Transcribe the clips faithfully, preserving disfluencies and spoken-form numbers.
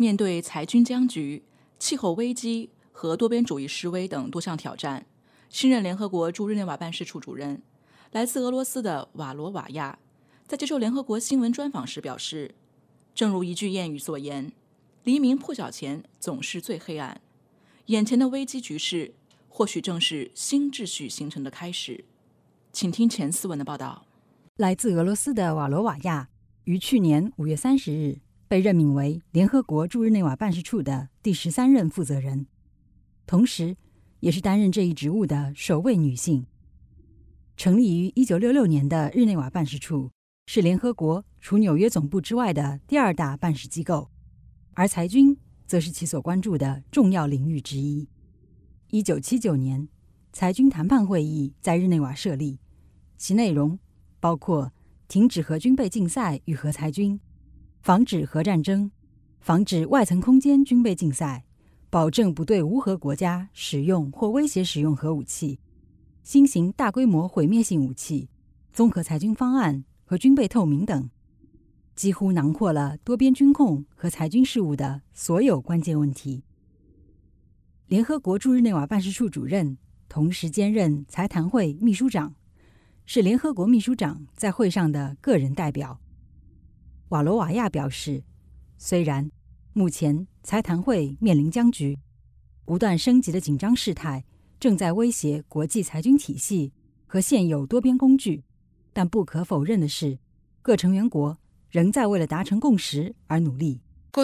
面对裁军僵局、气候危机和多边主义示威等多项挑战，新任联合国驻日内瓦办事处主任、来自俄罗斯的瓦罗瓦亚在接受联合国新闻专访时表示，正如一句谚语所言，黎明破晓前总是最黑暗，眼前的危机局势或许正是新秩序形成的开始。请听前四文的报道。 来自俄罗斯的瓦罗瓦亚于去年五月三十日被任命为联合国驻日内瓦办事处的第十三任负责人，同时也是担任这一职务的首位女性。成立于一九六六年的日内瓦办事处是联合国除纽约总部之外的第二大办事机构，而裁军则是其所关注的重要领域之一。一九七九年，裁军谈判会议在日内瓦设立，其内容包括停止核军备竞赛与核裁军，防止核战争，防止外层空间军备竞赛，保证不对无核国家使用或威胁使用核武器，新型大规模毁灭性武器，综合裁军方案和军备透明等，几乎囊括了多边军控和裁军事务的所有关键问题。联合国驻日内瓦办事处主任同时兼任裁谈会秘书长，是联合国秘书长在会上的个人代表。瓦罗瓦亚表示，虽然目前裁谈会面临僵局，不断升级的紧张事态正在威胁国际裁军体系和现有多边工具，但不可否认的是，各成员国仍在为了达成共识而努力。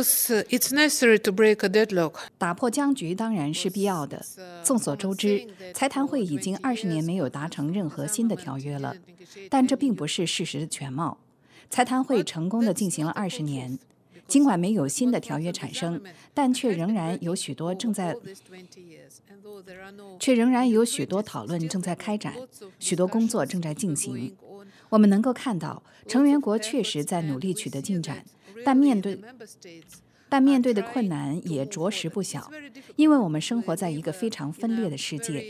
打破僵局当然是必要的。众所周知，裁谈会已经二十年没有达成任何新的条约了，但这并不是事实的全貌。裁谈会成功地进行了二十年，尽管没有新的条约产生，但却仍然有许多正在却仍然有许多讨论正在开展，许多工作正在进行。我们能够看到，成员国确实在努力取得进展，但面对但面对的困难也着实不小，因为我们生活在一个非常分裂的世界。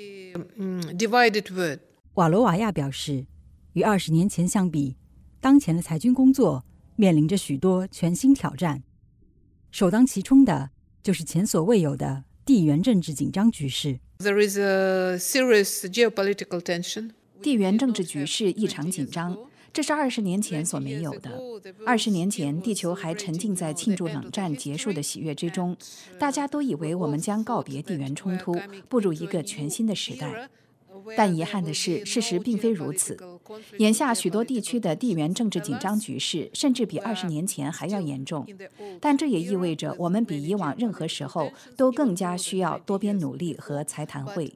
瓦罗瓦亚表示，与二十年前相比，当前的裁军工作面临着许多全新挑战，首当其冲的就是前所未有的地缘政治紧张局势。 There is a serious geopolitical tension. 地缘政治局势异常紧张，这是二十年前所没有的。二十年前，地球还沉浸在庆祝冷战结束的喜悦之中，大家都以为我们将告别地缘冲突，步入一个全新的时代。但遗憾的是，事实并非如此。眼下许多地区的地缘政治紧张局势甚至比二十年前还要严重，但这也意味着我们比以往任何时候都更加需要多边努力和裁谈会。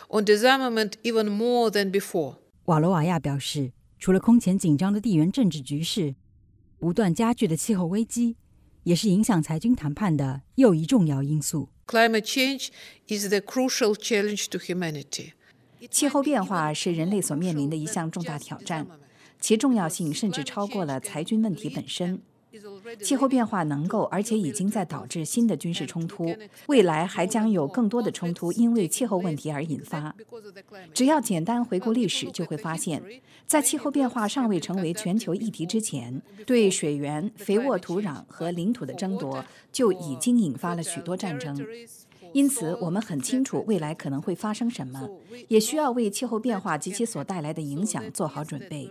瓦罗瓦亚表示，除了空前紧张的地缘政治局势，不断加剧的气候危机也是影响裁军谈判的又一重要因素。 Climate change is the crucial challenge to humanity. 气候变化是人类所面临的一项重大挑战，其重要性甚至超过了裁军问题本身。气候变化能够而且已经在导致新的军事冲突，未来还将有更多的冲突因为气候问题而引发。只要简单回顾历史，就会发现，在气候变化尚未成为全球议题之前，对水源、肥沃土壤和领土的争夺就已经引发了许多战争。因此，我们很清楚未来可能会发生什么，也需要为气候变化及其所带来的影响做好准备。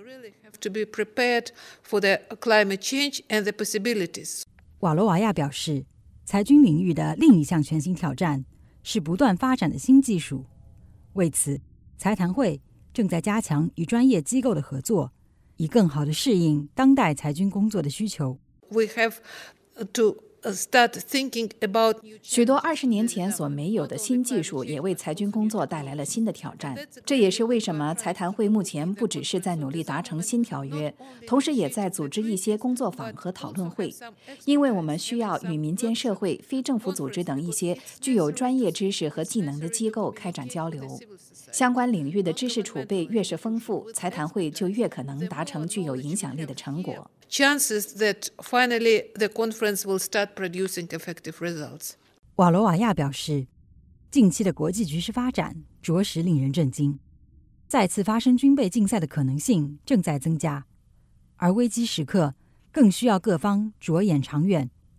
瓦罗瓦亚表示，裁军领域的另一项全新挑战是不断发展的新技术。为此，裁谈会正在加强与专业机构的合作，以更好地适应当代裁军工作的需求。 We have to start thinking about 许多二十年前所没有的新技术也为裁军工作带来了新的挑战。这也是为什么裁谈会目前不只是在努力达成新条约，同时也在组织一些工作坊和讨论会，因为我们需要与民间社会、非政府组织等一些具有专业知识和技能的机构开展交流。相关领域的知识储备越是丰富，裁谈会就越可能达成具有影响力的成果。 chances that finally the conference will start producing effective results. 瓦罗瓦亚表示，近期的国际局势发展着实令人震惊，再次发生军备竞赛的可能性正在增加，而危机时刻更需要各方着眼长远，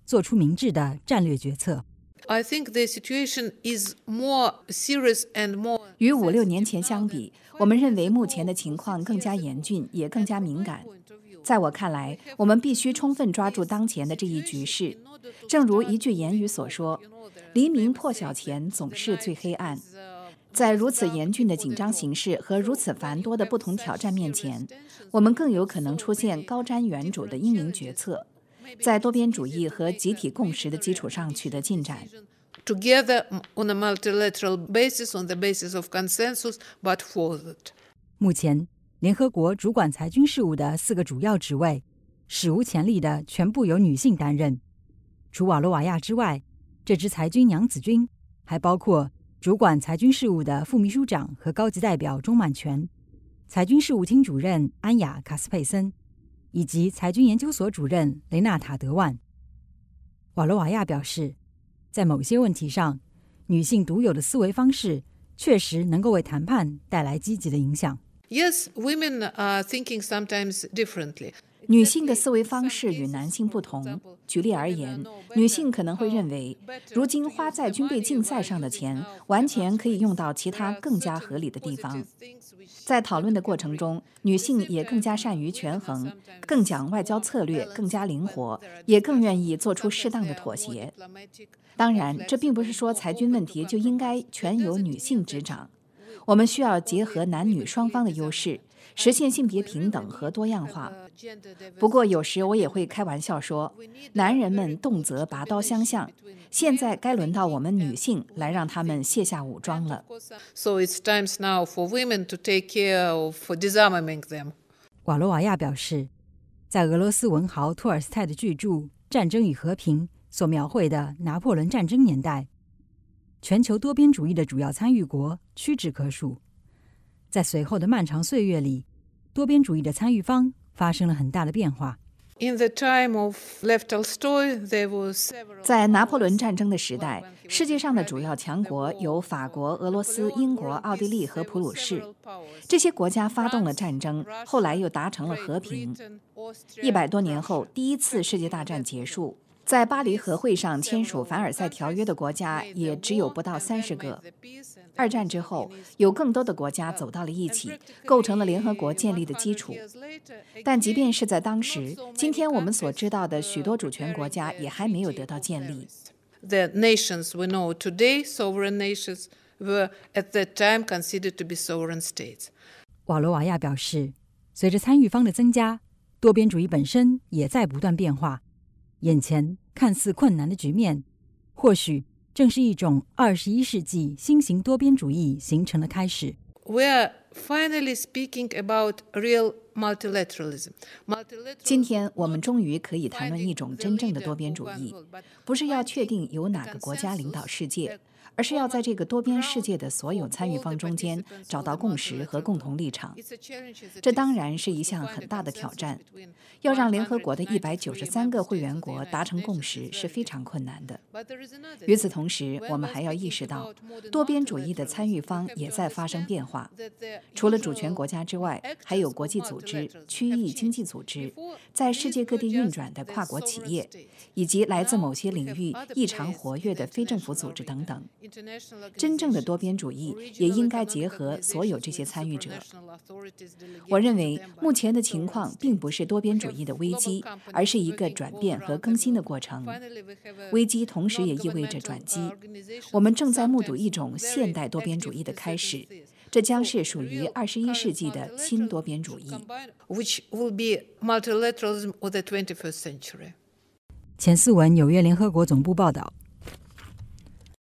做出明智的战略决策。 I think the situation is more serious and more. 与五六年前相比，我们认为目前的情况更加严峻，也更加敏感。在我看来，我们必须充分抓住当前的这一局势。正如一句言语所说：“黎明破晓前总是最黑暗。”在如此严峻的紧张形势和如此繁多的不同挑战面前，我们更有可能出现高瞻远瞩的英明决策，在多边主义和集体共识的基础上取得进展。 Together on a multilateral basis, on the basis of consensus, but forward. 目前，联合国主管裁军事务的四个主要职位，史无前例的全部由女性担任。除瓦罗瓦亚之外，这支裁军娘子军还包括主管裁军事务的副秘书长和高级代表钟满全，裁军事务厅主任安雅·卡斯佩森，以及裁军研究所主任雷纳塔·德万。瓦罗瓦亚表示，在某些问题上，女性独有的思维方式确实能够为谈判带来积极的影响。 Yes, women are thinking sometimes differently. 女性的思维方式与男性不同。举例而言，女性可能会认为，如今花在军备竞赛上的钱，完全可以用到其他更加合理的地方。在讨论的过程中，女性也更加善于权衡，更讲外交策略，更加灵活，也更愿意做出适当的妥协。当然，这并不是说裁军问题就应该全由女性执掌。我们需要结合男女双方的优势，实现性别平等和多样化。不过有时我也会开玩笑说，男人们动辄拔刀相向，现在该轮到我们女性来让他们卸下武装了。 So it's time now for women to take care of disarming them. 瓦罗瓦亚表示，在俄罗斯文豪托尔斯泰的巨著《战争与和平》所描绘的拿破仑战争年代，全球多边主义的主要参与国屈指可数。在随后的漫长岁月里，多边主义的参与方发生了很大的变化。 In the time of Lev Tolstoy, there was several... 在拿破仑战争的时代，世界上的主要强国有法国、俄罗斯、英国、奥地利和普鲁士。这些国家发动了战争，后来又达成了和平。一百多年后，第一次世界大战结束。在巴黎和会上签署凡尔赛条约的国家也只有不到三十个。二战之后，有更多的国家走到了一起，构成了联合国建立的基础。但即便是在当时，今天我们所知道的许多主权国家也还没有得到建立。 The nations we know today, sovereign nations, were at that time considered to be sovereign states. 瓦罗瓦亚表示，随着参与方的增加，多边主义本身也在不断变化。眼前看似困难的局面，或许正是一种二十一世纪新型多边主义形成的开始。 We are finally speaking about real multilateralism. 今天我们终于可以谈论一种真正的多边主义，不是要确定由哪个国家领导世界，而是要在这个多边世界的所有参与方中间找到共识和共同立场。这当然是一项很大的挑战，要让联合国的一百九十三个会员国达成共识是非常困难的。与此同时，我们还要意识到，多边主义的参与方也在发生变化。除了主权国家之外，还有国际组织、区域经济组织，在世界各地运转的跨国企业，以及来自某些领域异常活跃的非政府组织等等。真正的多边主义也应该结合所有这些参与者。我认为目前的情况并不是多边主义的危机，而是一个转变和更新的过程。危机同时也意味着转机。我们正在目睹一种现代多边主义的开始，这将是属于二十一世纪的新多边主义。 Which will be multilateralism of the twenty-first century. 钱思文，纽约联合国总部报道。